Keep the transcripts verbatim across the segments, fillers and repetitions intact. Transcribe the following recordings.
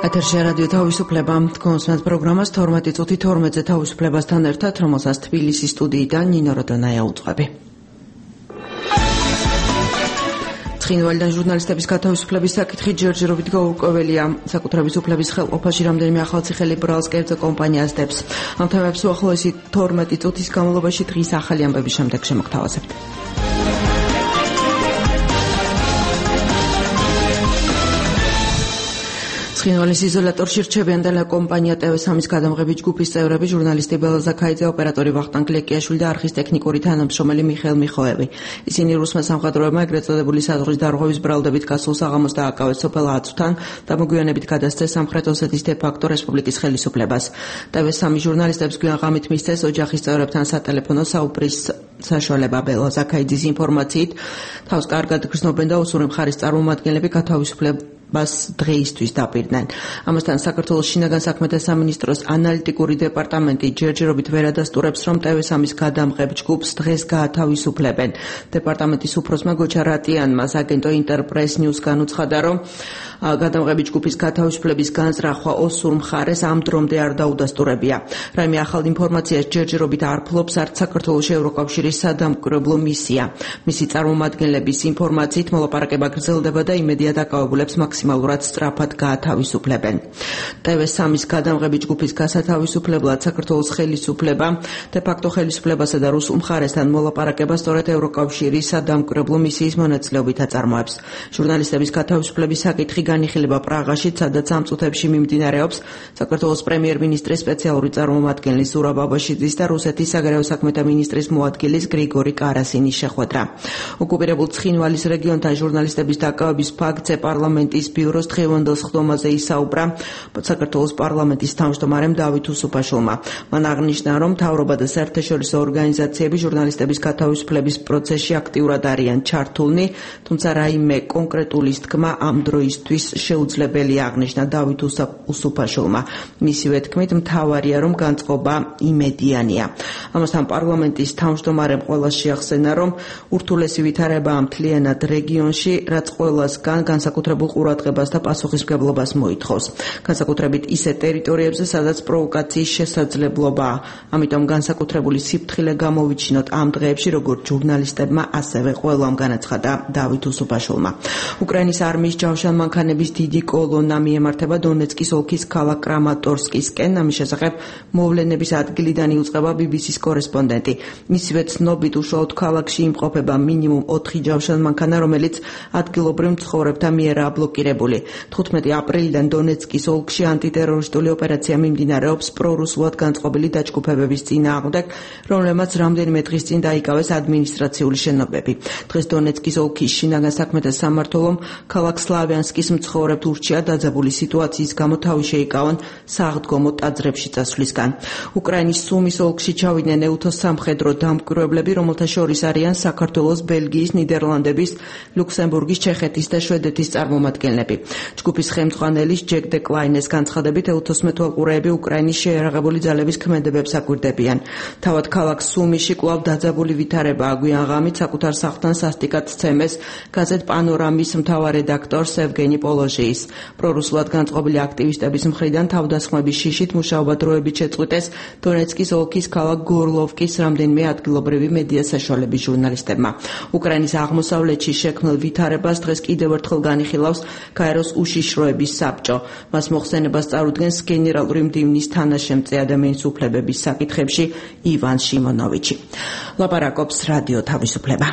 ეთერში რადიო თავისუფლება კონსულტანტ პროგრამას თორმეტი წუთი თორმეტზე თავისუფლებასთან ერთად, რომელსაც თბილისის სტუდიიდან ნინო როდონაია უძღვები. ცხინვალიდან ჟურნალისტების გათავისუფლების საკითხი ჯერჯერობით გაურკვეველია. საკუთრების უფლების ხელყოფაში რამდენიმე ახალციხელი ბრალს კერძო კომპანია ასდებს. ამ თემებს უახლოესი თორმეტი წუთის განმავლობაში დღის ახალი ამბების შემდეგ შემოგთავაზებთ. ცხინვალის იზოლატორში რჩებიან ტელეკომპანია ტევ სამის გადამღები ჯგუფის წევრები, ჟურნალისტი ბელა ზაქაიძე, ოპერატორი ვახტანგ ლეკიაშვილი და არხის ტექნიკური თანამშრომელი მიხეილ მიხოევი. ისინი რუსმა სამხედროებმა ეგრეთ წოდებული საზღვრის დარღვევის ბრალდებით გასულ საღამოს დააკავეს სოფელ აწვთან და მოგვიანებით გადასცეს სამხრეთ ოსეთის დე-ფაქტო რესპუბლიკის ხელისუფლებას. ტევ სამის ჟურნალისტებს გვიან ღამით მისცეს ოჯახის წევრებთან სატელეფონო საუბრის საშუალება. ბელა ზაქაიძის ინფორმაციით, თავს კარგად გრძნობენ და უსური მხარის წარმომადგენლები გათავისუფლებას ბას დღეისთვის დაპირდნენ. ამასთან საქართველოს შინაგან საქმეთა სამინისტროს ანალიტიკური დეპარტამენტი ჯერჯერობით ვერ ადასტურებს, რომ ტევ სამის გადამღებ ჯგუფს დღეს გაათავისუფლებენ. დეპარტამენტის უფროსმა გოჩა რატიანმა აგენტო ინტერპრეს ნიუსგან უცხადა, რომ გადამღები ჯგუფის გათავისუფლების განზრახვა ოსურ მხარეს ამ დრომდე არ დაუდასტურებია. რაიმე ახალ ინფორმაციას ჯერჯერობით არ ფლობს არც საქართველოს ევროკავშირის სადამკვირვებლო მისია. მისი წარმომადგენლების ინფორმაციით მოლაპარაკება გრძელდება და იმედია დაკავებულებს მაქსიმალურად სწრაფად გაათავისუფლებენ. ტევ სამის გადამღები ჯგუფის გასათავისუფლებლად საქართველოს ხელისუფლება დე-ფაქტო ხელისუფლებასა და რუსულ მხარესთან მოლაპარაკება სწორედ ევროკავშირის სადამკვირვებლო მისიის მონაწილეობით აწარმოებს. ჟურნალისტების გათავისუფლების საკითხი განიხილება პრაღაში, სადაც ამ წუთებში მიმდინარეობს საქართველოს პრემიერ-მინისტრის სპეციალური წარმომადგენლის ზურაბ აბაშიძის და რუსეთის საგარეო საქმეთა მინისტრის მოადგილის გრიგორი კარასინის შეხვედრა. ოკუპირებულ ცხინვალის რეგიონთან ჟურნალისტების დაკავების ფაქტზე პარლამენტის ბიუროს დღევანდელ სხდომაზე ისაუბრა საქართველოს პარლამენტის თავმჯდომარემ დავით უსუფაშვილმა. მან აღნიშნა, რომ მთავრობა და საერთაშორისო ორგანიზაციები ჟურნალისტების გათავისუფლების პროცესში აქტიურად არიან ჩართულნი, თუმცა რაიმე კონკრეტული თქმა ამ დროისთვის შეუძლებელია, აღნიშნა დავით უსუფაშვილმა. მისივე თქმით, მთავარია, რომ განწყობა იმედიანია. ამასთან პარლამენტის თავმჯდომარემ ყველას შეახსენა, რომ ურთულესი ვითარებაა მთლიანად რეგიონში, რაც ყველასგან განსაკუთრებულ ყურადღებას და პასუხისმგებლობას მოითხოვს. განსაკუთრებით ისეთ ტერიტორიებზე, სადაც პროვოკაციის შესაძლებლობაა. ამიტომ განსაკუთრებული სიფრთხილე გამოვიჩინოთ ამ დღეებში, როგორც ჟურნალისტებმა, ასევე ყველამ, განაცხადა დავით უსუფაშვილმა. უკრაინის არმიის ჯავშანმანქანების დიდი კოლონა მიემართება დონეცკის ოლქის ქალაქ კრამატორსკისკენ. ამის შესახებ მოვლენების ადგილიდან იუწყება ბი ბი სის კორესპონდენტი. მისივე ცნობით, უშუალოდ ქალაქში იმყოფება მინიმუმ ოთხი ჯავშანმანქანა, რომელიც ადგილობრივ მცხოვრებთა მიერაა ბლოკირებული. თხუთმეტი აპრილიდან დონეცკის ოლქში ანტიტერორისტული ოპერაცია მიმდინარეობს პრორუსულად განწყობილი დაჯგუფებების წინააღმდეგ, რომლებმაც რამდენიმე დღის წინ დაიკავეს ადმინისტრაციული შენობები. დღეს დონეცკის ოლქის შინაგან საქმეთა სამმართველომ ქალაქ სლავიანსკის მცხოვრებთ ურჩია დაძაბული სიტუაციის გამო თავი შეიკავონ საღდგომო ტაძრებში წასვლისგან. უკრაინის სუმის ოლქში ჩავიდნენ ეუთოს სამხედრო დამკვირვებლები, რომელთა შორის არიან საქართველოს, ბელგიის, ნიდერლანდების, ლუქსემბურგის, ჩეხეთის და შვედეთის წარმომადგენლები. ჯგუფის ხელმძღვანელის ჯეკ დე კლაინეს განცხადებით, ეუთოს მეთვალყურეები უკრაინის შეიარაღებული ძალების ქმედებებს აკვირდებიან. თავად ქალაქ სუმიში კვლავ დაძაბული ვითარებაა. გვიან ღამით საკუთარ სახლთან სასტიკად სცემეს გაზეთ პანორამის მთავარ რედაქტორს ევგენი პოლოჟიის. პრორუსულად განწყობილი აქტივისტების მხრიდან თავდასხმების შიშით მუშაობა დროებით შეწყვიტეს დონეცკის ოლქის ქალაქ გორლოვკის რამდენიმე ადგილობრივი მედია საშუალების ჟურნალისტებმა. უკრაინის აღმოსავლეთში შექმნილ ვითარებას დღეს კიდევ ერთხელ განიხილავს გაეროს უშიშროების საბჭო. მას მოხსენებას წარუდგენს გენერალური მდივნის თანაშემწე ადამიანის უფლებების საკითხებში ივან შიმონოვიჩი. ლაპარაკობს რადიო თავისუფლება.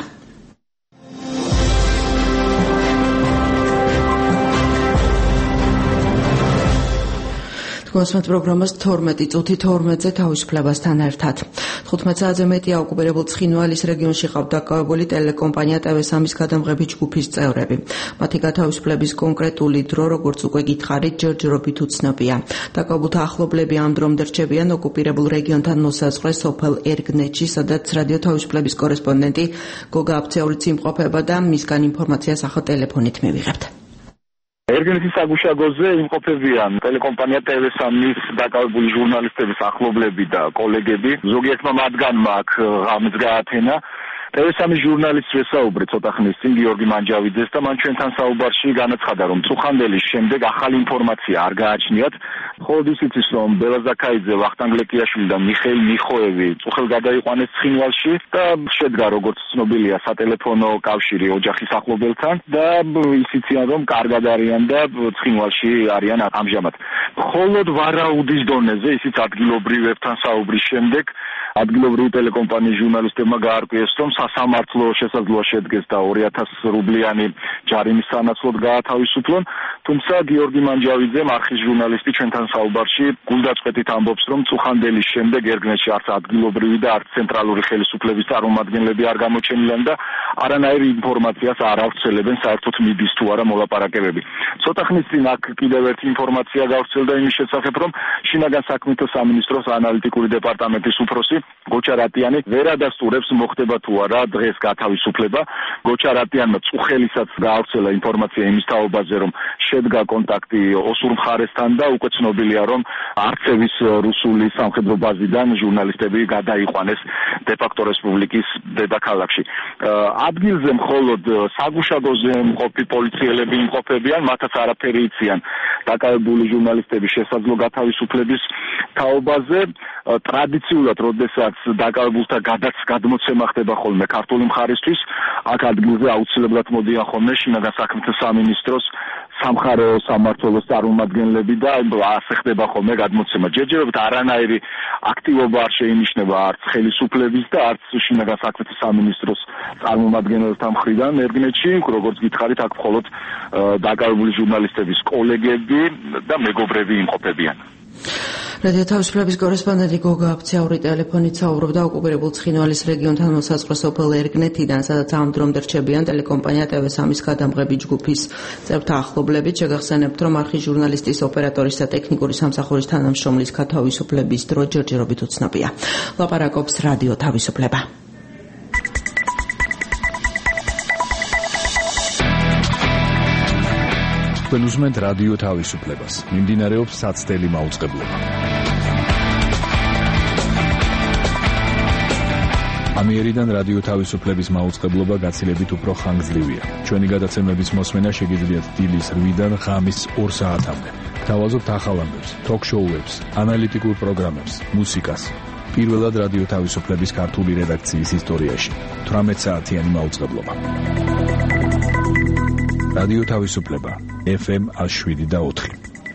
კონსულტანტ პროგრამას თორმეტი წუთი თორმეტზე თავისუფლებასთან ერთად. თხუთმეტ საათზე მეტია ოკუპირებულ ცხინვალის რეგიონში ყავთ დაკავებული ტელეკომპანია ტევ სამის გადამღები ჯგუფის წევრები. მათი გათავისუფლების კონკრეტული დრო, როგორც უკვე გითხარით, ჯერჯერობით უცნობია. დაკავებულთა ახლობლები ამ დრომდე რჩებიან ოკუპირებულ რეგიონთან მოსაზღვრე სოფელ ერგნეთში, სადაც რადიო თავისუფლების კორესპონდენტი გოგა აფცეურიც იმყოფება და მისგან ინფორმაციას ახლა ტელეფონით მივიღებთ. ერგენეთის საგუშაგოზე იმყოფებიან ტელეკომპანია ტევ სამის დაკავებული ჟურნალისტების ახლობლები და კოლეგები. ზოგიერთმა მათგანმა აქ ღამეს გაათენა. ტე ვე სამის ჟურნალისტს ვესაუბრე ცოტა ხნის წინ გიორგი მანჯავიძეს და მან ჩვენთან საუბარში განაცხადა, რომ წუხანდელის შემდეგ ახალი ინფორმაცია არ გააჩნიათ. მხოლოდ ისიც ის, რომ ბელა ზაქაიძე, ვახტანგ ლეკიაშვილი და მიხეილ მიხოევი წუხელ გადაიყვანეს ცხინვალში და შედგა, როგორც ცნობილია, სატელეფონო კავშირი ოჯახის ახლობელთან და ისიციან, რომ კარგად არიან და ცხინვალში არიან ამჟამად. მხოლოდ ვარაუდის დონეზე, ისიც ადგილობრივებთან საუბრის შემდეგ, ადგილობრივი ტელეკომპანიის ჟურნალისტებმა გაარკვიეს, რომ სასამართლო შესაძლოა შედგეს და ორი ათას რუბლიანი ჯარიმის სანაცვლოდ გაათავისუფლონ, თუმცა გიორგი მანჯავიძე, არხის ჟურნალისტი, ჩვენთან საუბარში გულდაწყვეტით ამბობს, რომ წუხანდელის შემდეგ ერგნეთში არც ადგილობრივი და არც ცენტრალური ხელისუფლების წარმომადგენლები არ გამოჩენილან და არანაირი ინფორმაციას არ ავრცელებენ საერთოდ მიდის თუ არა მოლაპარაკებები. ცოტა ხნის წინ აქ კიდევ ერთი ინფორმაცია გავრცელდა იმის შესახებ, რომ შინაგან საქმეთა სამინისტროს ანალიტიკური დეპარტამენტის უფროსი გოჩა რატიანი ვერ ადასტურებს მოხდება თუ არა დღეს გათავისუფლება. გოჩა რატიანმა წუხელისაც გაავრცელა ინფორმაცია იმის თაობაზე, რომ შედგა კონტაქტი ოსურ მხარესთან და უკვე ცნობილია, რომ არცევის რუსული სამხედრო ბაზიდან ჟურნალისტები გადაიყვანეს დე-ფაქტო რესპუბლიკის დედაქალაქში. ადგილზე მხოლოდ საგუშაგოზე მყოფი პოლიციელები იმყოფებიან, მათაც არაფერი იციან დაკავებული ჟურნალისტების შესაძლო გათავისუფლების თაობაზე. ტრადიციულად, როდესაც დაკავებულთა გადმოცემა ხდება ხოლმე ქართული მხარისთვის, აქ ადგილზე აუცილებლად მოდიან ხოლმე შინაგან საქმეთა სამინისტროს სამხარეო სამმართველოს წარმომადგენლები და ასე ხდება ხოლმე გადმოცემა. ჯერჯერობით არანაირი აქტივობა არ შეინიშნება არც ხელისუფლების და არც შინაგან საქმეთა სამინისტროს წარმომადგენელთა მხრიდან ერგნეთში, როგორც გითხარით, აქ მხოლოდ დაკავებული ჟურნალისტების კოლეგები და მეგობრები იმყოფებიან. რადიო თავისუფლების კორესპონდენტი გოგა აფცაური ტელეფონით საუბრობდა ოკუპირებულ ცხინვალის რეგიონთან მოსაზღვრე სოფელ ერგნეთიდან, სადაც ამ დრომდე რჩებიან ტელეკომპანია ტე ვე სამის გადამღები ჯგუფის წევრთა ახლობლებით. შეგახსენებთ, რომ არხის ჟურნალისტის, ოპერატორის და ტექნიკური სამსახურის თანამშრომლის გათავისუფლების დრო ჯერჯერობით უცნობია. ლაპარაკობს რადიო თავისუფლება. თქვენ უსმენთ რადიო თავისუფლებას. მიმდინარეობს საცდელი მაუწყებლობა. ამიერიდან რადიო თავისუფლების მაუწყებლობა გაცილებით უფრო ხანგრძლივია. ჩვენი გადაცემების მოსმენა შეგიძლიათ დილის რვიდან ღამის ორ საათამდე. გთავაზობთ ახალ ამბებს, თოქ-შოუებს, ანალიტიკურ პროგრამებს, მუსიკას. პირველად რადიო თავისუფლების ქართული რედაქციის ისტორიაში. თვრამეტ საათიანი მაუწყებლობა. რადიო თავისუფლება ეფ ემ შვიდ და ოთხი.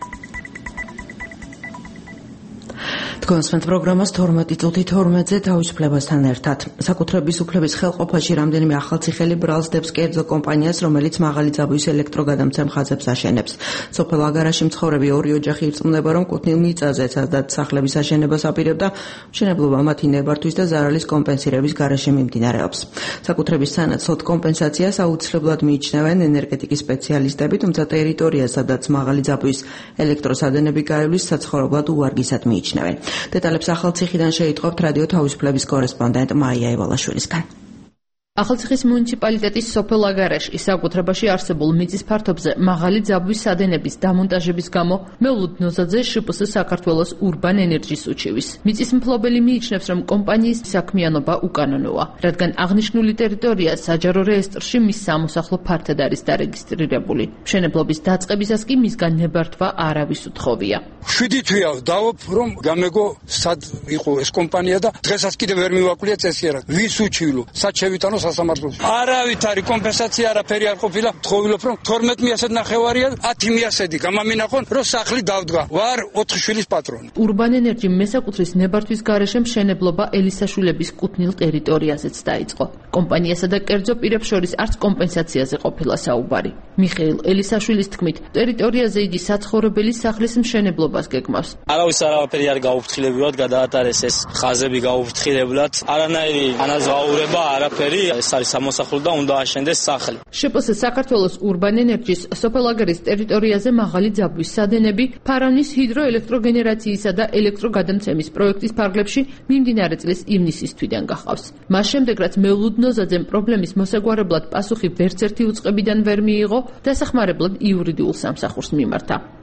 თქვენსმენთ პროგრამას თორმეტი წუთი თორმეტზე თავისუფლებასთან ერთად. საკუთრების უფლების ხელყოფაში რამდენიმე ახალციხელი ბრალს დებს კერძო კომპანიას, რომელიც მაღალი ძაბვის ელექტროგადამცემ ხაზებს აშენებს. სოფელ აგარაში მცხოვრები ორი ოჯახი ირწმუნება, რომ კუთვნილ მიწაზე სადაც სახლების აშენებას აპირებდა, მშენებლობა მათი ნებართვის და ზარალის კომპენსირების გარეშე მიმდინარეობს. საკუთრების სანაცვლოდ კომპენსაციას აუცილებლად მიიჩნევენ ენერგეტიკის სპეციალისტები, თუმცა ტერიტორია, სადაც მაღალი ძაბვის ელექტროსადენები გაივლის, საცხოვრებლად უვარგისად მიიჩნევენ. დეტალებს ახალციხიდან შეიტყობთ რადიო თავისუფლების კორესპონდენტ მაია ევალაშვილისგან. ახალციხის მუნიციპალიტეტის სოფელ აგარაში საკუთრებაში არსებულ მიწის ფართობზე მაღალი ძაბვის სადენების დამონტაჟების გამო მეულუდ ნოზაძე შ პ სს საქართველოს Urban Energy უჩივის. მიწის მფლობელი მიიჩნევს, რომ კომპანიის საქმიანობა უკანონოა, რადგან აღნიშნული ტერიტორია საჯარო რეესტრში მის სამოსახლო ფართად არის დარეგისტრირებული. მშენებლობის დაწყებისას კი მისგან ნებართვა არავის უთხოვია. შვიდი თვეა დავობ, რომ გამეგო სად იყო ეს კომპანია და დღესაც კიდე ვერ მივაკვლიეთ წესიერად. ვის უჩივლო? სად შევიტანო სასამართლოში? არავითარი კომპენსაცია არაფერი არ ყოფილა. თხოვილობ, რომ თორმეტ მიასედ ნახევარია, ათი მიასედი გამამინახონ, რომ სახლი დავდგა. ვარ ოთხი შვილის პატრონი. Urban Energy მესაკუთრის ნებართვის გარეშე მშენებლობა ელისაშვილების კუთვნილ ტერიტორიაზეც დაიწყო. კომპანიასა და კერძო პირებს შორის არც კომპენსაციაზე ყოფილა საუბარი. მიხეილ ელისაშვილის თქმით, ტერიტორიაზე იგი საცხოვრებელი სახლის მშენებლობას გეგმავს. არავის არაფერი არ გაუფრთხილებულად გადაატარეს ეს ხაზები გაუფრთხილებლად. არანაირი ანაზღაურება არაფერი, ეს არის სამოსახლო და უნდა აშენდეს სახლი. შ პ სს საქართველოს Urban Energy-ს სოფელ აგარის ტერიტორიაზე მაღალი ძაბვის სადენები ფარავნის ჰიდროელექტროგენერაციისა და ელექტროგადამცემის პროექტის ფარგლებში მიმდინარე წლის ივნისის თვიდან გახავს. მას შემდეგ, რაც მეულუდ ნოზაძემ პრობლემის მოსაგვარებლად პასუხი ვერც ერთი უწყებიდან ვერ მიიღო, დასახმარებლად იურიდიულ სამსახურს მიმართა.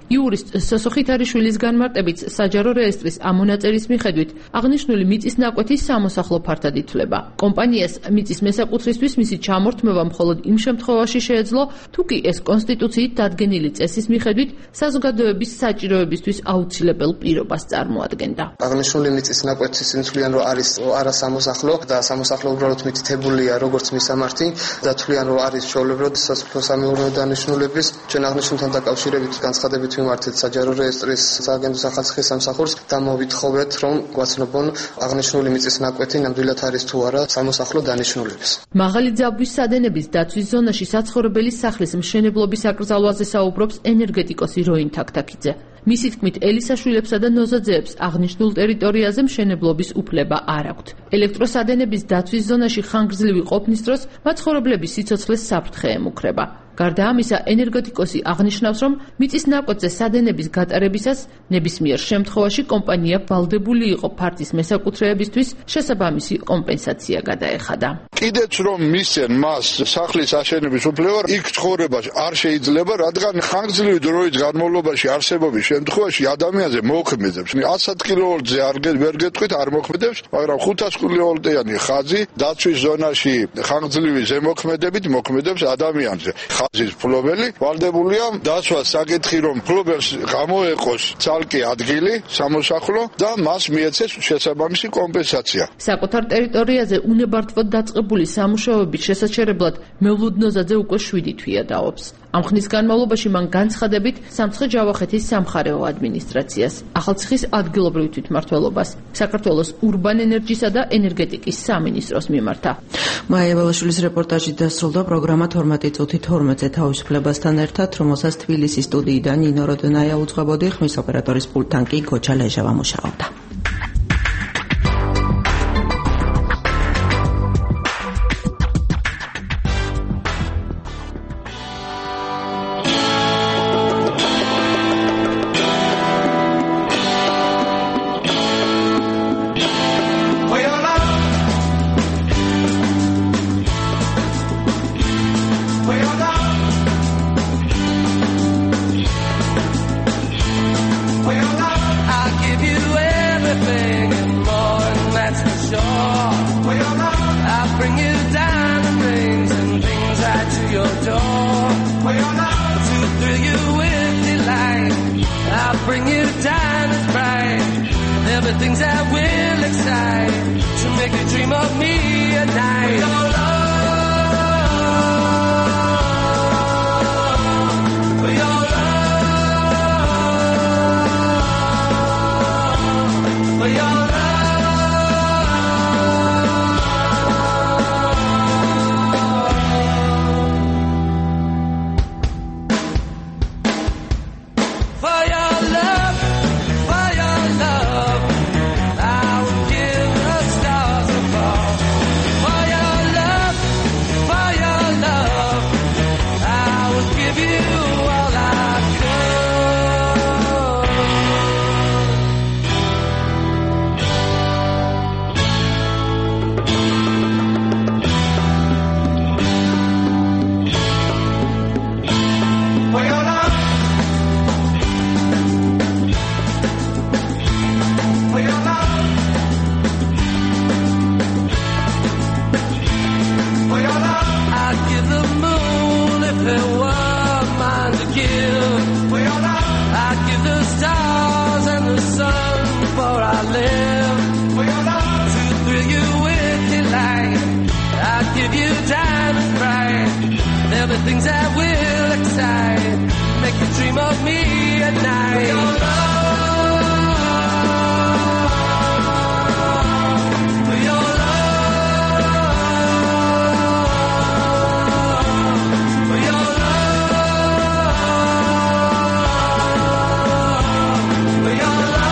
იურისტ სოსო ხითარიშვილის განმარტებით საჯარო რეესტრის ამონაწერის მიხედვით აღნიშნული მიწის ნაკვეთი სამოსახლო ფართად ითვლება. კომპანიას მიწის მესაკუთრისთვის მისი ჩამორთმევა მხოლოდ იმ შემთხვევაში შეეძლო, თუ კი ეს კონსტიტუციით დადგენილი წესის მიხედვით საზოგადოების საჭიროებისთვის აუცილებელ პირობას წარმოადგენდა. აღნიშნული მიწის ნაკვეთი სიმცვლიან რომ არის არა სამოსახლო და სამოსახლო უბრალოდ მითითებულია როგორც მისამართი და თვლიან რომ არის ჩვეულებრივად სასოფლო სამეურნეო დანიშნულების ჩვენ აღნიშნულთან დაკავშირებით განცხადებით ვიმართეთ საჯარო რეესტრის სააგენტო სახალხის სამსახურს და მოვითხოვეთ რომ გვაცნობონ აღნიშნული მიწის ნაკვეთი ნამდვილად არის თუ არა სამოსახლო დანიშნულების. მაღალი ძაბვის სადენების დაცვის ზონაში საცხოვრებელი სახლის მშენებლობის აკრძალვაზე საუბრობს ენერგეტიკოსი როინ თაქთაქიძე. მისი თქმით, ელისაშვილებსა და ნოზაძეებს აღნიშნულ ტერიტორიაზე მშენებლობის უფლება არ აქვთ. ელექტროსადენების დაცვის ზონაში ხანგრძლივი ყოფნის დროს მაცხოვრებლების სიცოცხლეს საფრთხე ემუქრება. გარდა ამისა, ენერგეტიკოსი აღნიშნავს, რომ მიწის ნაკვეთზე სადენების გატარებისას ნებისმიერ შემთხვევაში კომპანია ვალდებული იყო ფართის მესაკუთრეებისთვის შესაბამისი კომპენსაცია გადაეხადა. კიდეც რომ მისცენ მას სახლის აშენების უფლება, იქ ცხოვრება არ შეიძლება, რადგან ხანგრძლივი დროის განმავლობაში არსებობის შემთხვევაში ადამიანზე მოქმედებს. ათს კილოვოლტზე არ ვერ გეტყვით, არ მოქმედებს, მაგრამ ხუთას კილოვოლტიანი ხაზი დაცვის ზონაში ხანგრძლივი ზემოქმედებით მოქმედებს ადამიანზე. ხაზის ფლობელი ვალდებულია დაცვას საკითხი, რომ ფლობელს გამოეყოს ცალკე ადგილი სამოსახლო და მას მიეცეს შესაბამისი კომპენსაცია. საკუთარ ტერიტორიაზე უნებართვოდ დაწყებული სამუშაოების შესაჩერებლად მევლუდ ნოზაძე უკვე შვიდი თვეა დაობს. ამ ხნის განმავლობაში მან განცხადებით სამცხე-ჯავახეთის სამხარეო ადმინისტრაციას, ახალციხის ადგილობრივ თვითმმართველობას, საქართველოს ურბან ენერჯისა და ენერგეტიკის სამინისტროს მიმართა. მაია ველაშვილის რეპორტაჟი დასრულდა. პროგრამა თორმეტი წუთი თორმეტზე თავისუფლებასთან ერთად, რომელსაც თბილისის სტუდიიდან ნინო როდონაია უძღვებოდი, ხმის ოპერატორის პულტთან კი გოჩა ლეჟავა მუშაობდა. Things that will excite to make you dream of me at night. Your love, your love, your love. For your love, for your love. Things that will excite, make you dream of me at night. Your love, your love, your love, your love.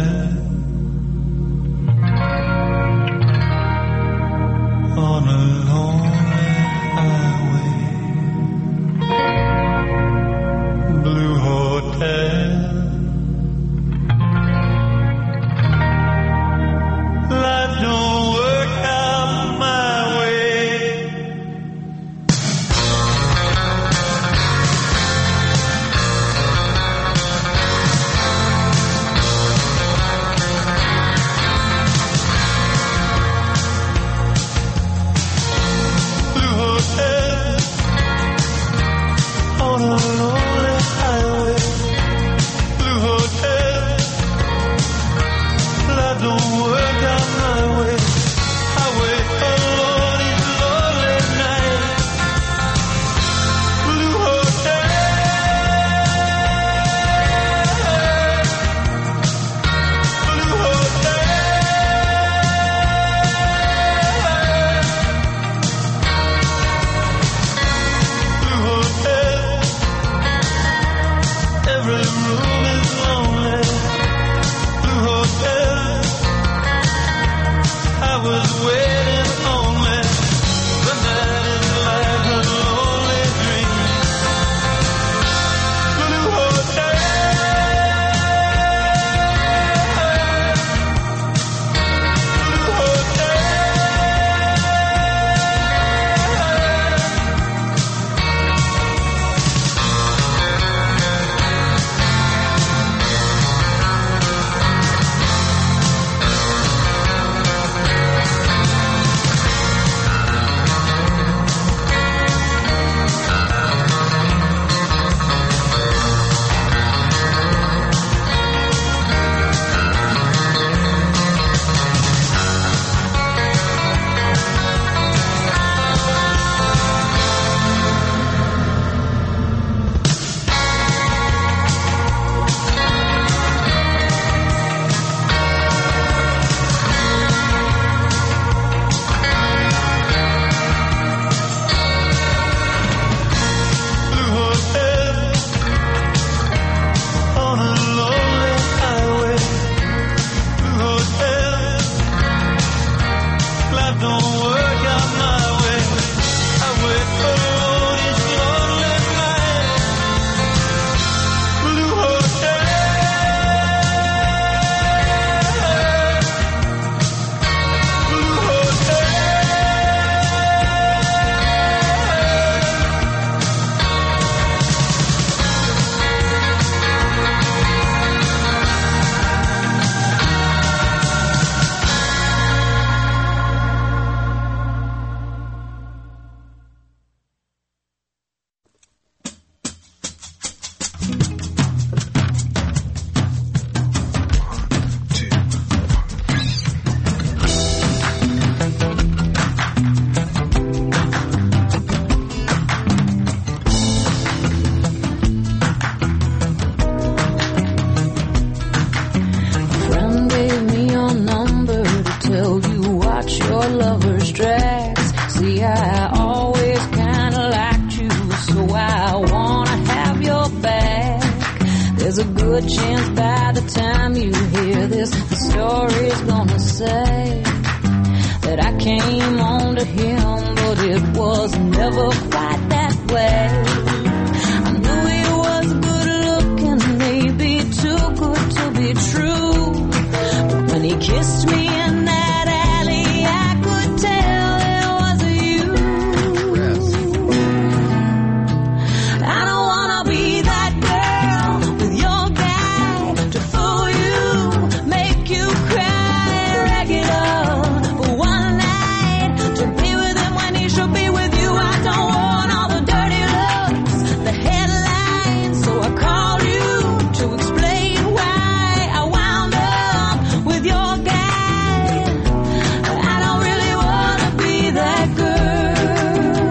good chance by the time you hear this, the story's gonna say that I came on to him, but it was never quite that way. I knew he was good looking, maybe too good to be true, but when he kissed me in that alley, I could tell it was you. I don't wanna be that girl with your guy to fool you, make you cry regular for one night, to be with him when he should be with you. I don't want all the dirty looks, the headlines, so I called you to explain why I wound up with your guy. I don't really wanna be that girl.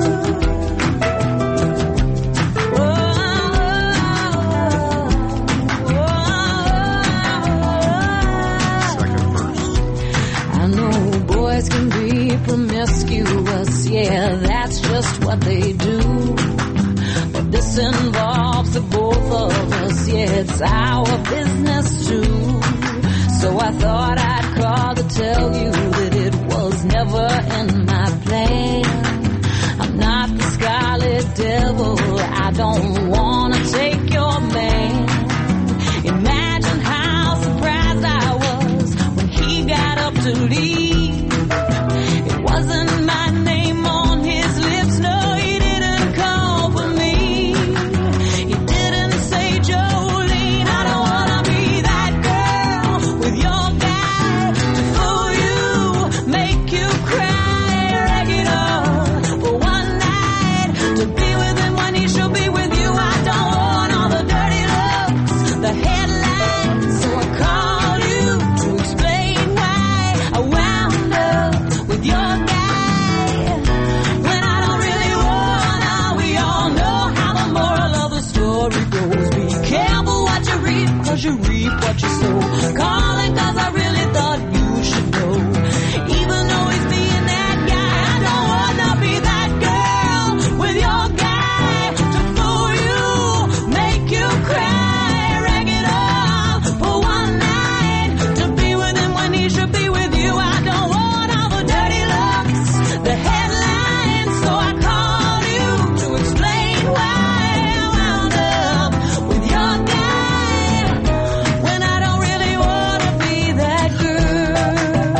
I know boys can be promiscuous, yeah, that's just what they do. But this involves the both of us, yeah, it's our business too. So So I thought I'd call to tell you that it was never in my plan. I'm not the scarlet devil, I don't wanna take your man. Imagine how surprised I was when he got up to leave. It wasn't my name on his lips, no, he didn't call for me. He didn't say, Jolene, I don't wanna be that girl with your guy to fool you, make you cry, rag it up for one night, to be with him when he should be with you. I don't want all the dirty looks, the headlines, so I called you to explain why I wound up with your guy when I don't really wanna. We all know how the moral of the story goes. Be careful what you reap, cause you reap what you sow. Calling cause I really thought you should know. Even though he's being that guy, I don't wanna be that girl with your guy to fool you, make you cry, rag it up for one night, to be with him when he should be with you. I don't want all the dirty looks, the headlines, so I called you to explain why I wound up with your guy when I don't really wanna be that girl.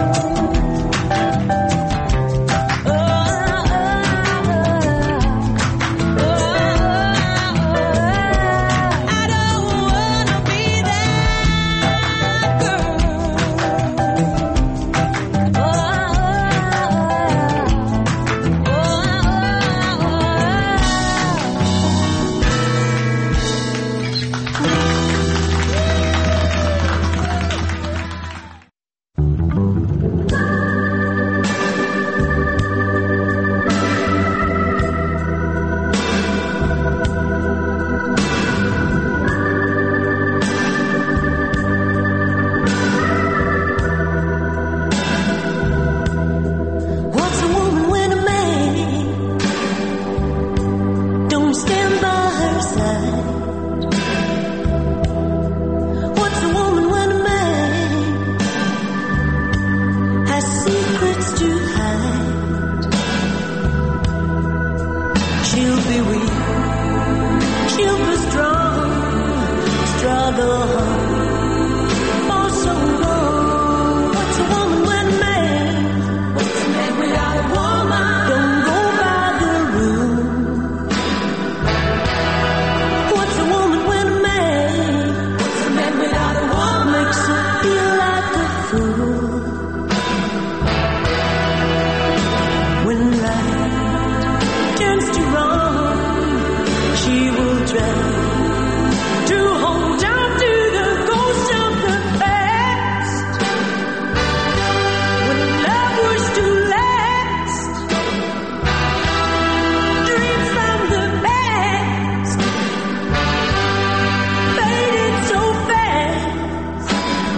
Oh, oh, oh, oh, I don't wanna be that girl. Oh, oh, what's a woman when a man don't stand by her side? What's a woman when a man has secrets to hide? She'll be weak, she'll be strong, struggle hard for so long. What's a woman when a man What's a man without a woman? Don't go by the rules. What's a woman when a man What's a man without a woman? Makes her feel like a fool. When right turns to wrong, she will try to hold on to the ghost of the past. When love was to last, dreams from the past faded so fast.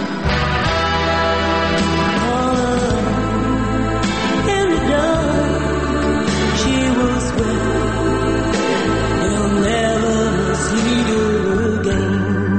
Oh, in the dark, she will swear he'll never see her again.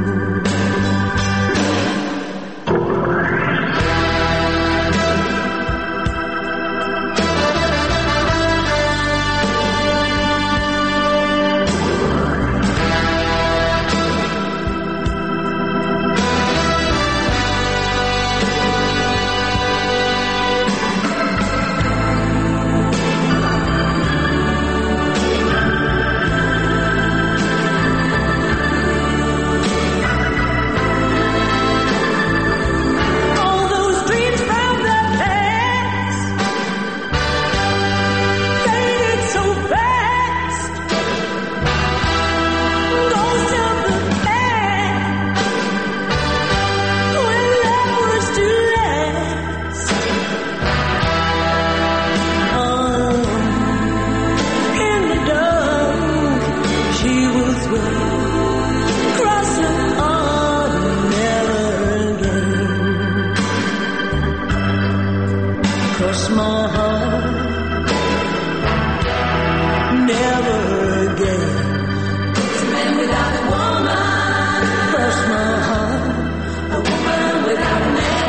All those dreams from the past faded so fast. Ghost of the past, when love was to last. Oh, in the dark, she will swear, cross her heart, never again. Cross my heart, never again. It's a man without a woman. Cross my heart, a woman without a man.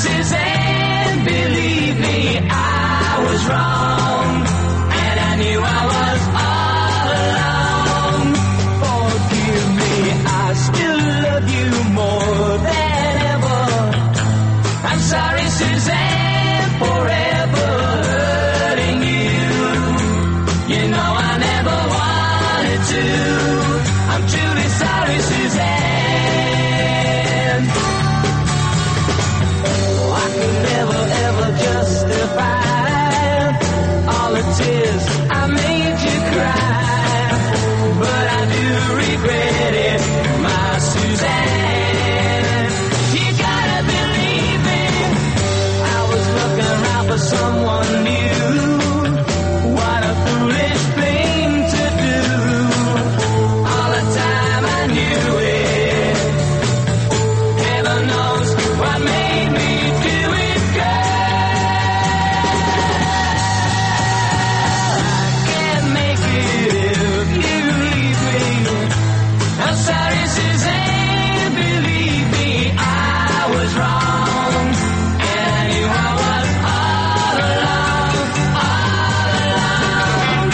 Suzanne, believe me, I was wrong, and I knew I was all alone. Forgive me, I still love you more than ever. I'm sorry, Suzanne, forever hurting you. You know I never wanted to. I'm truly sorry, Suzanne. Oh, I could never ever justify all the tears I made you cry, but I do regret it, my Suzanne. You gotta believe me, I was looking around for someone new. What a foolish thing to do. All the time I knew it. Heaven knows what made me do it, girl. I can't make it if you leave me. I'm sorry, Suzanne, believe me, I was wrong, and I knew I was all alone, all alone.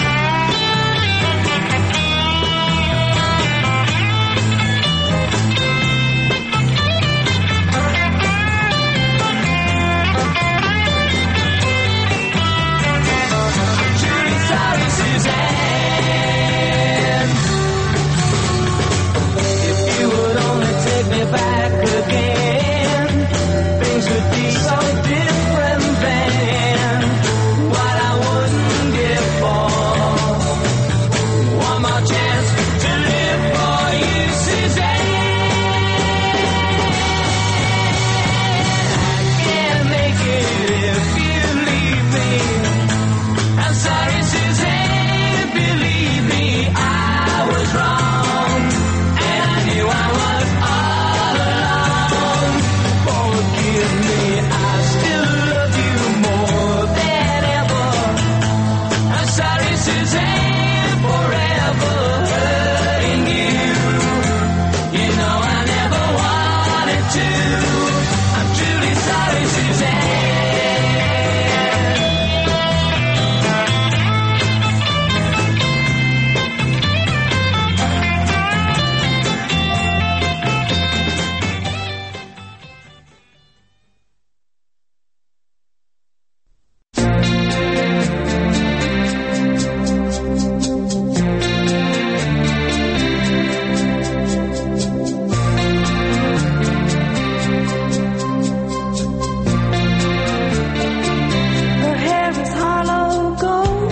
Truly sorry, Suzanne. If you would only take me back again, things would be so different then. What I wouldn't give for one more chance to live for you, Suzanne. I can't make it if you leave me. I'm sorry, Suzanne, believe me, I was wrong, and I knew I was all alone. Forgive me, I still love you more than ever. I'm sorry, Suzanne, forever hurting you. You know I never wanted to. I'm truly sorry, Suzanne. Her hair is hollow gold,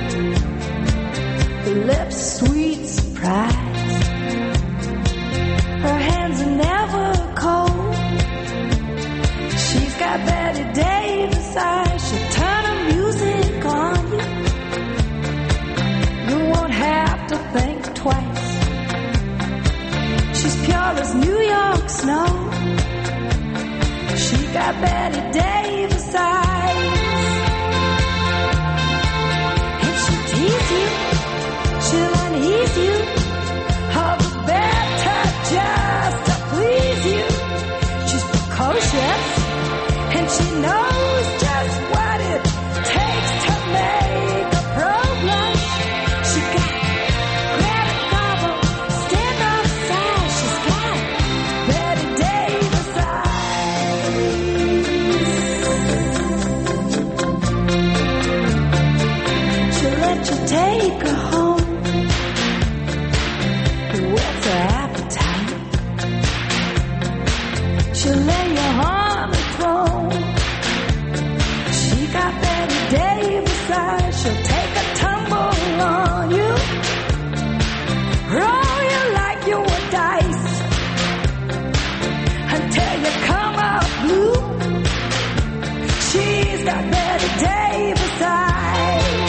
her lips sweet surprise. Her hands are never cold. She's got Betty Davis eyes. She'll turn her music on you. You won't have to think twice. She's pure as New York snow. She got Betty Davis eyes. And she'll tease you, she'll unease you, all the better just to please you. She's precocious, and she knows just what it takes to make a pro blush. She got Greta Garbo, stand on side. She's got Betty Davis eyes. She'll let you take her home. What's her appetite? She'll lay you on the throne. She got Betty Davis eyes. She'll take a tumble on you, roll you like you were dice, until you come out blue. She's got Betty Davis eyes.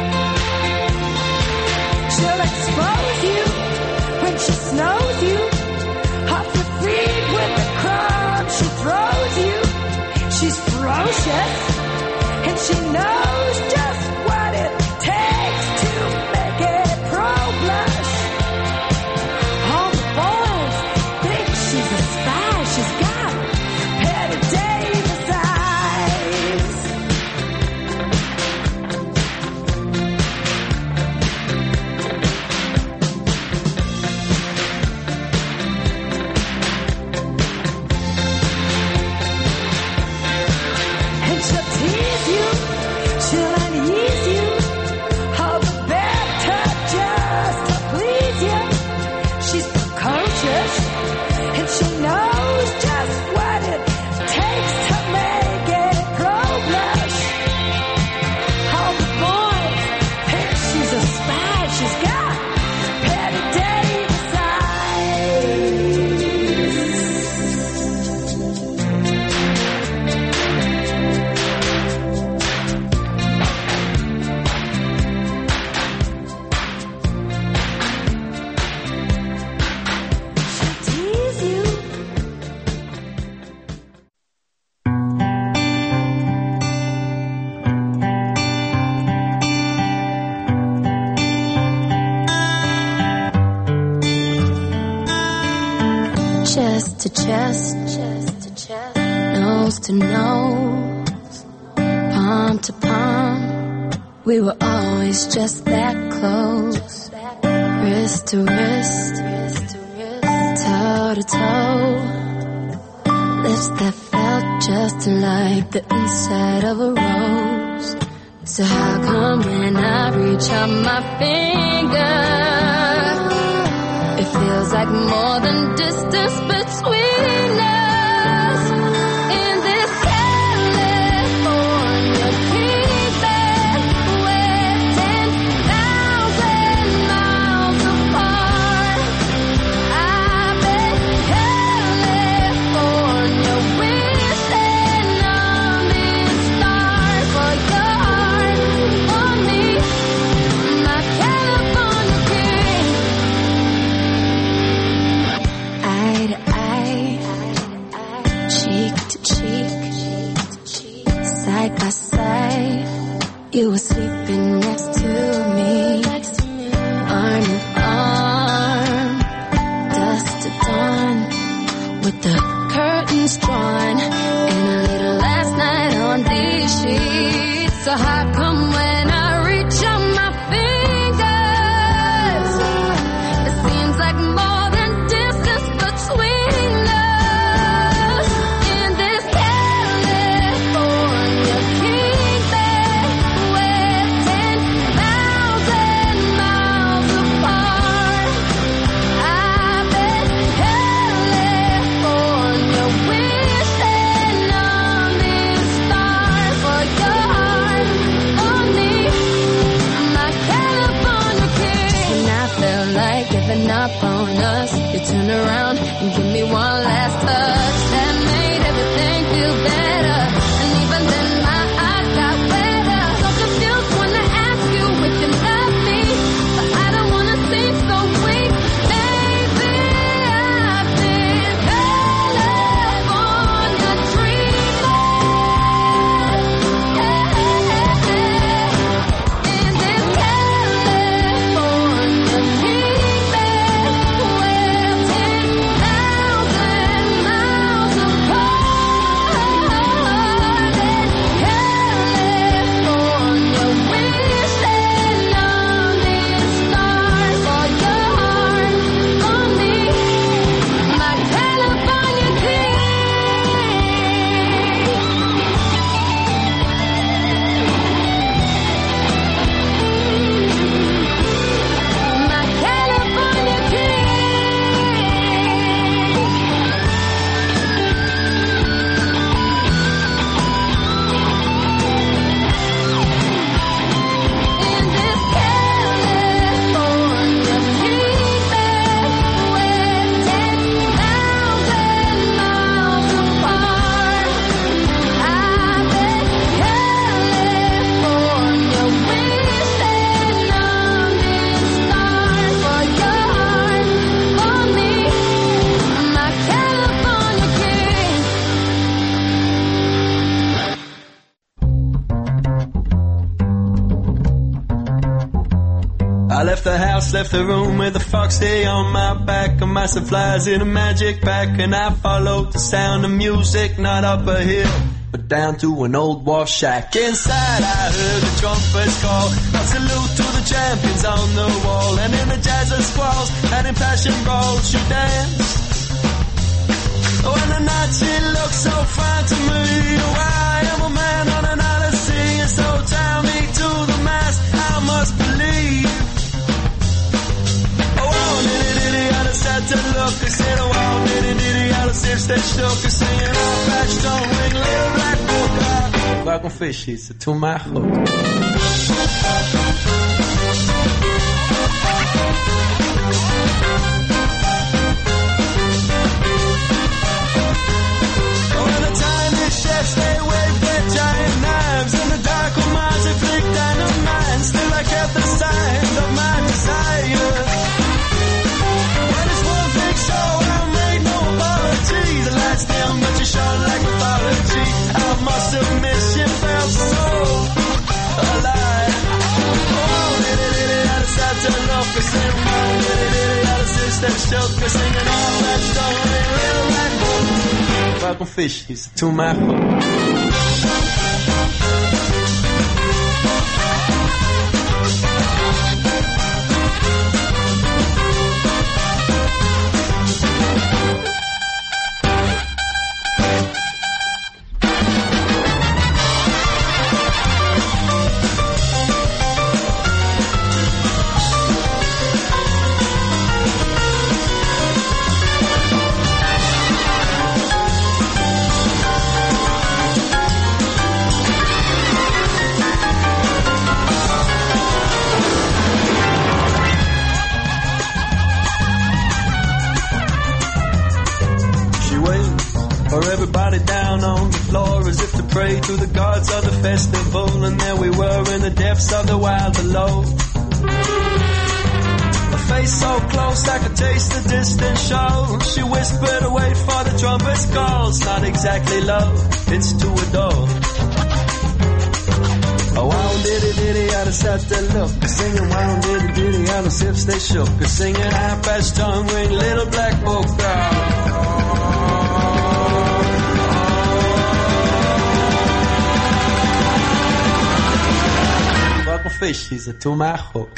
She'll expose you when she snows you, off your feet with the crumbs she throws you. She's ferocious, and she knows just what it takes to make a pro blush. All the boys think she's a spy. She's got Betty Davis eyes. chest to chest, chest to chest, nose to nose, palm to palm. We were always just that close, wrist to wrist, toe to toe, lips that felt just like the inside of a rose. So how come when I reach out my finger, it feels like more than distance between us in this California keeping we're ten thousand miles apart. I bet California wishing on these stars for your heart, for me, my California king. Eye to eye, cheek to cheek, side by side, you were sleeping next to me, arm in arm, dusk to dawn, with the curtains drawn, and a little last night on these sheets. So how come when I reach out my fingers, it seems like more than distance between us in this California keeping we're ten thousand miles apart. I bet California wishing on these stars for your heart, for me, my California king. When I felt like giving up on us, you turned around and give me one last touch that made everything feel better. And even then my eyes got wetter. So confused when I ask you if you love me, but I don't wanna seem so weak. Maybe I've been California dreaming, in this California keeping we're ten thousand miles apart. And California wishing on these stars for your heart, for me, my California king. My California king. In this California keeping we're ten thousand miles apart. I bet California wishing on these stars for your heart, for me, my California king. I left the house, left the room with a foxy on my back, and my supplies in a magic pack, and I followed the sound of music, not up a hill, but down to an old wharf shack. Inside I heard the trumpets call, a salute to the champions on the wall, and in the jazz of squalls, and in passion brawls you dance. Oh, and the night she looked so fine to me. Oh, I am a man on an odyssey, and so tie me to the mast, I must believe. Oh, oh, nitty nitty, I just had to look. I said, oh, oh, nitty nitty, I just if they shook. I singing, oh, flash, don't ring, little black book. Welcome fish, it's to my hook. Oh, and the tiny chefs, they wave their giant knives, and the dark minds, they flick dynamite. Still I kept the sign of my desire. When it's one big show, I made no apologies. The lights dim, but you shone like mythology. I must admit, she felt so alive. Oh, diddy diddy, I decided to look. I said, oh, diddy diddy, I just step shook. Singing all that stuff, Like a fish, he's to my hook. To the gods of the festival, and there we were in the depths of the wild below. A face so close I could taste the distant show. She whispered, wait for the trumpet's calls. Not exactly love, it's to adore. Oh, wow, diddy diddy, out of set they look. Singing wow, diddy diddy, out of sips they shook. Singing half-past tongue ring, little black book girl. Fish, he's a to-my hook.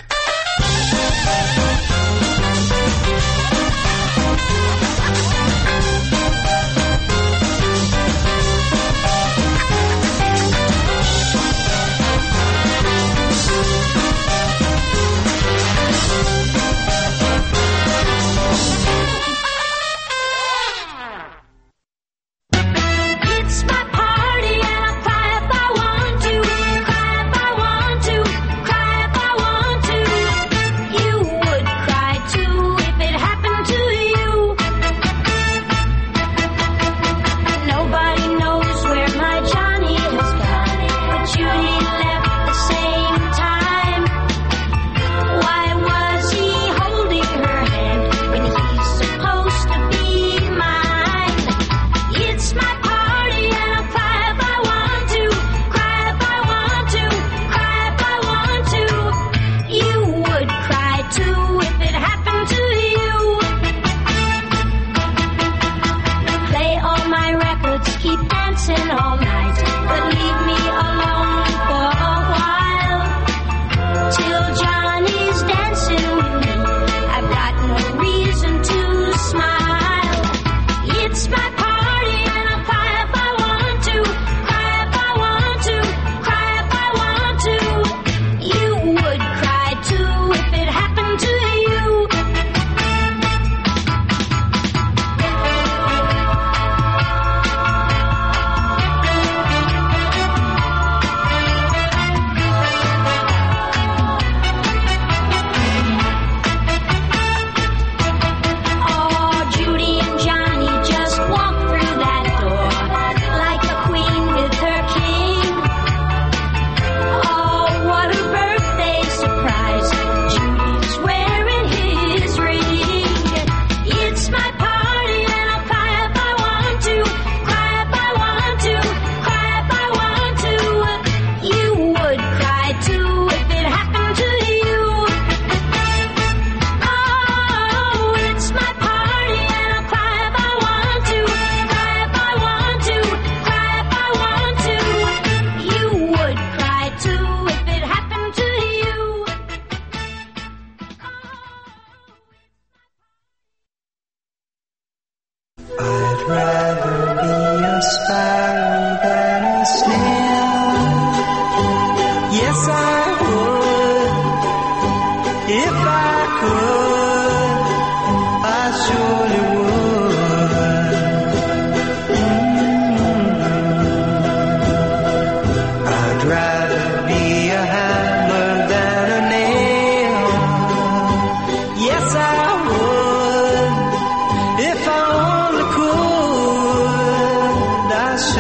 I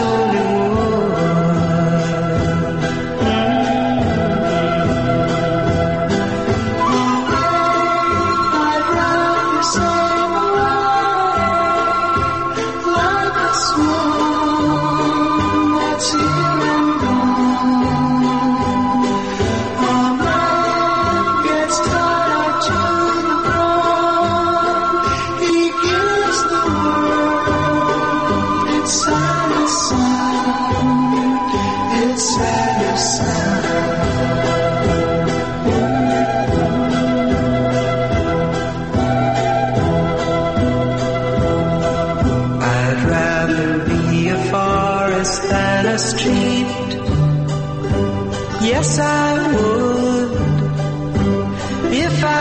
Yes, I would. If I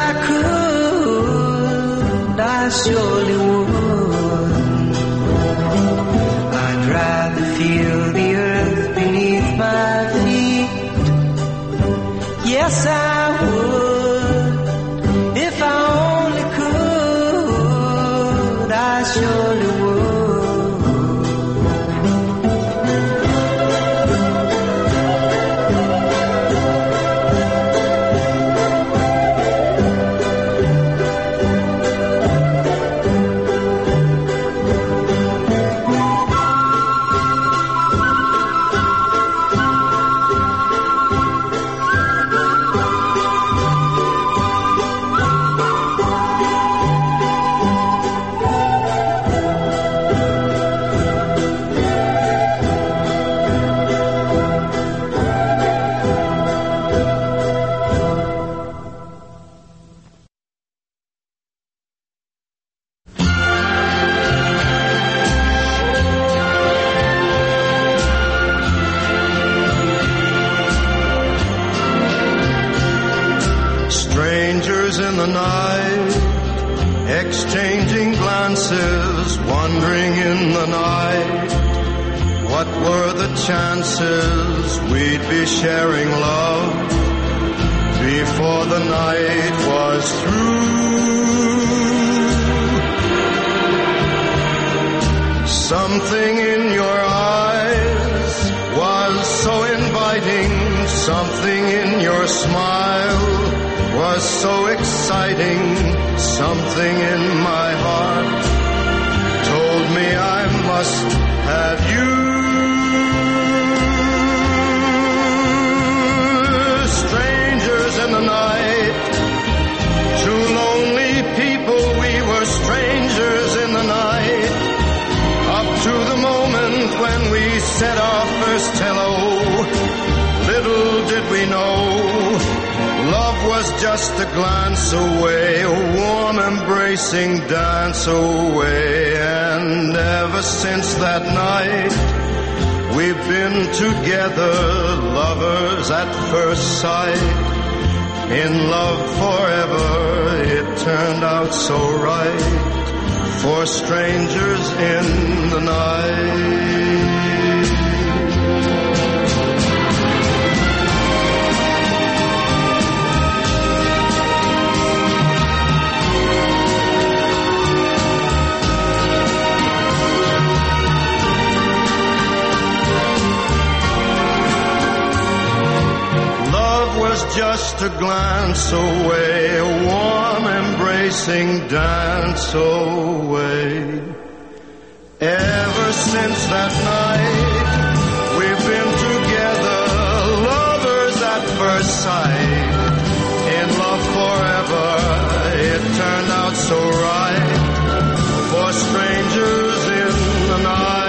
could, I surely would. I'd rather feel the earth beneath my feet. Yes, I would. If I only could, I surely would. Strangers in the night, exchanging glances, wandering in the night. What were the chances we'd be sharing love before the night was through? Something in your eyes was so inviting, something in your smile was so exciting, something in my heart told me I must have you. Strangers in the night, two lonely people, we were strangers in the night, up to the moment when we said our first hello. Little did we know, love was just a glance away, a warm embracing dance away. And ever since that night, we've been together, lovers at first sight. In love forever, it turned out so right, for strangers in the night. Just a glance away, a warm embracing dance away. Ever since that night, we've been together, lovers at first sight. In love forever, it turned out so right, for strangers in the night.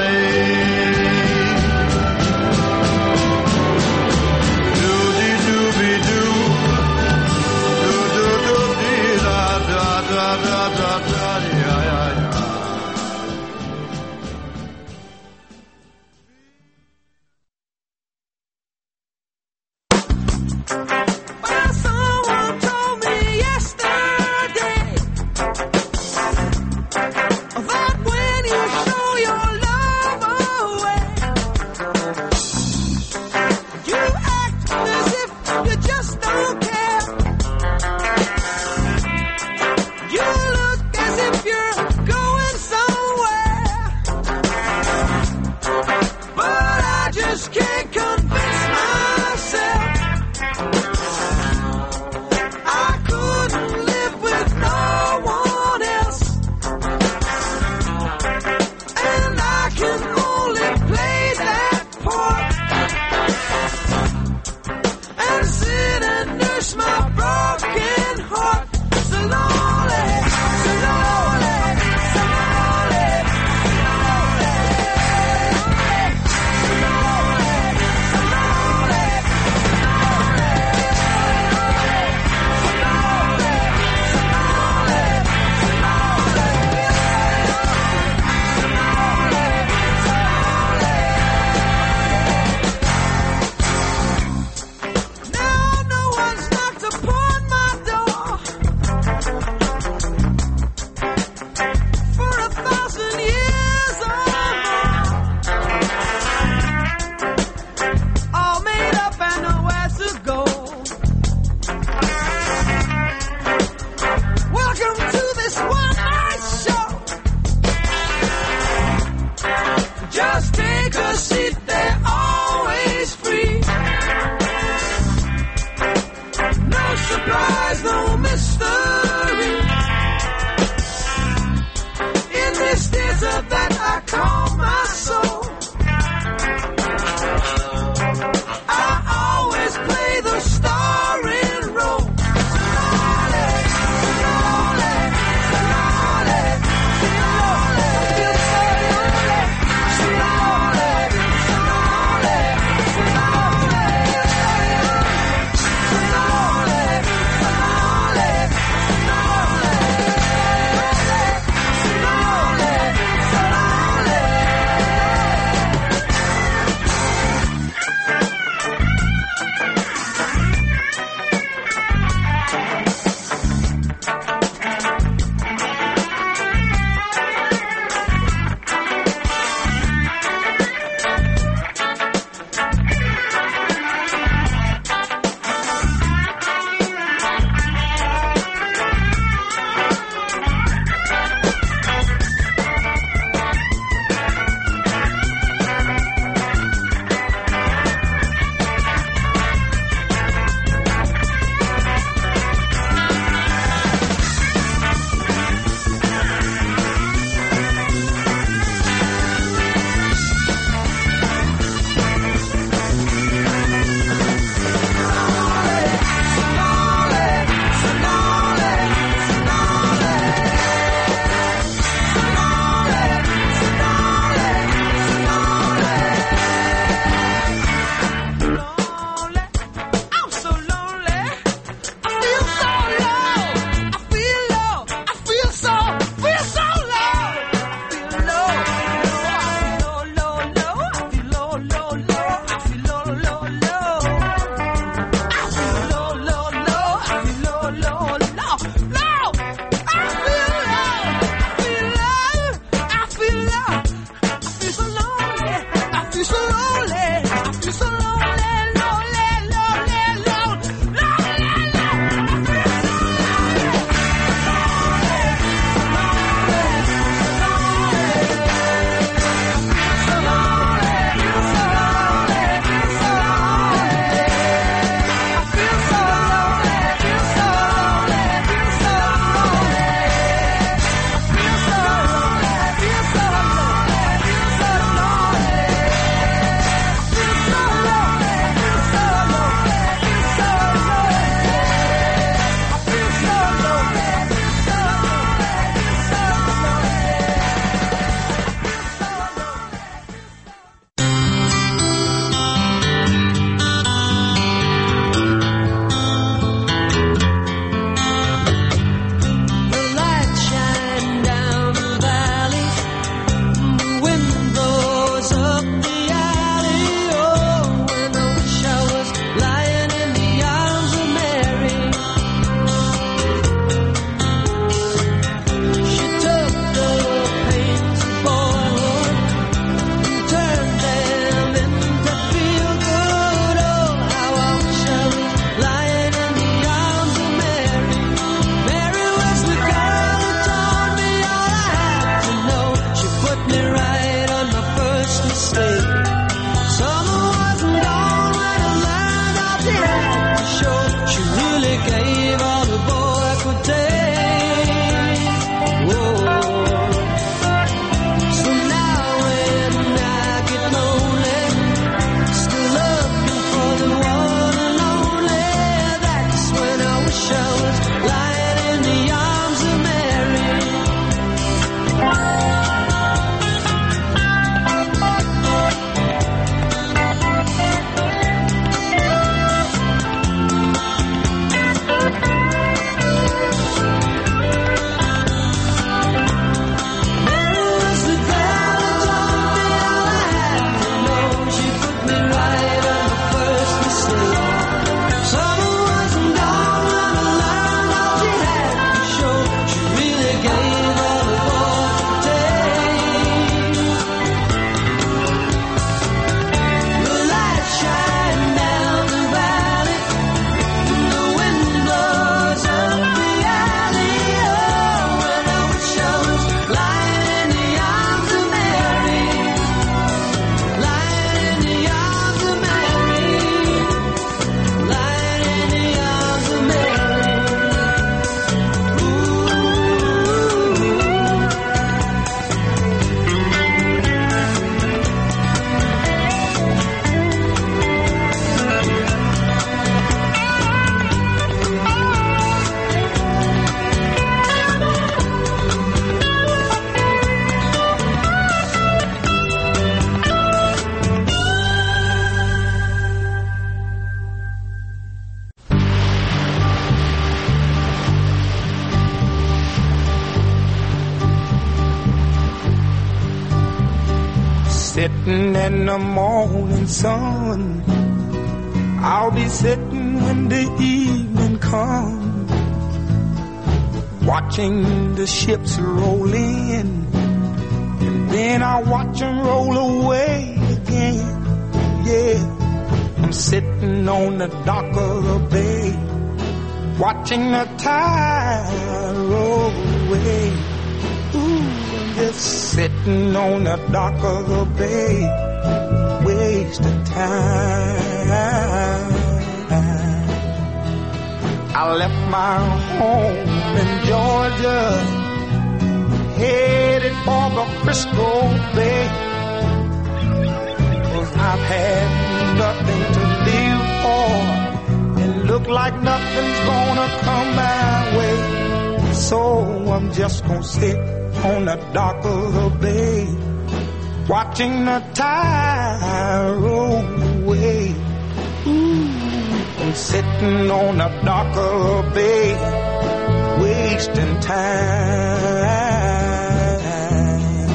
sitting in the morning sun. I'll be sitting when the evening comes, watching the ships roll in, and then I'll watch them roll away again. Yeah, I'm sitting on the dock of the bay, watching the tide roll away. Ooh, I'm just sitting on the dock of the bay, wasting time. I left my home in Georgia, headed for the Frisco Bay, 'cause I've had nothing to live for, and look like nothing's gonna come my way. So I'm just gonna sit on the dock of the bay, watching the tide roll away. Ooh, I'm sitting on the dock of the bay, wasting time.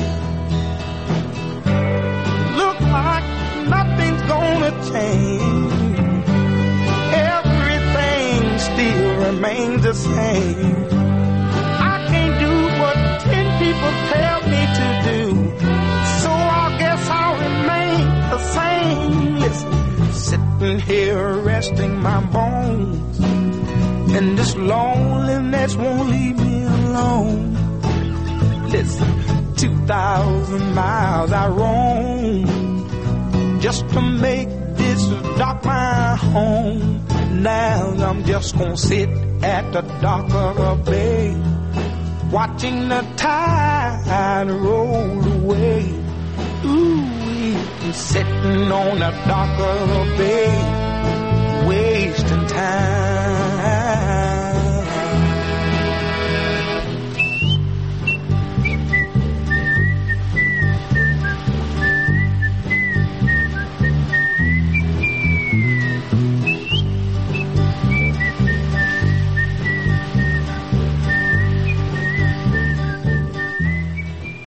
Look like nothing's gonna change, everything still remains the same. I can't do what ten people tell me to do, so I guess I'll remain the same. Listen, sitting here resting my bones, and this loneliness won't leave me alone. Listen, two thousand miles I roam just to make this dock my home. Now I'm just gonna sit at the dock of the bay, watching the tide roll away. Ooh, I'm sitting on the dock of the bay,